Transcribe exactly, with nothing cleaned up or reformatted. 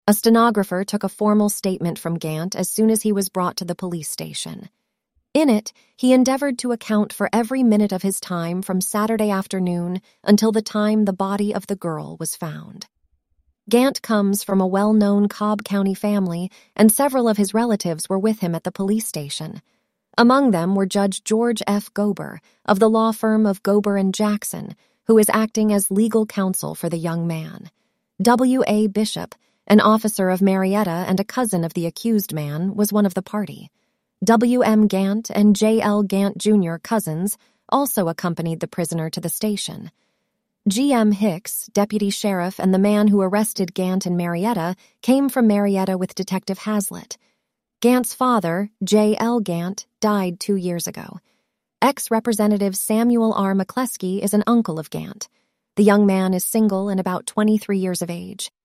A stenographer took a formal statement from Gant as soon as he was brought to the police station. In it, he endeavored to account for every minute of his time from Saturday afternoon until the time the body of the girl was found. Gant comes from a well-known Cobb County family, and several of his relatives were with him at the police station. Among them were Judge George F. Gober of the law firm of Gober and Jackson, who is acting as legal counsel for the young man. W A Bishop, an officer of Marietta and a cousin of the accused man, was one of the party. W M Gant and J L Gant Junior cousins also accompanied the prisoner to the station. G M Hicks, deputy sheriff, and the man who arrested Gant in Marietta came from Marietta with Detective Hazlitt. Gant's father, J L Gant, died two years ago. Ex-Representative Samuel R. McCleskey is an uncle of Gant. The young man is single and about twenty-three years of age.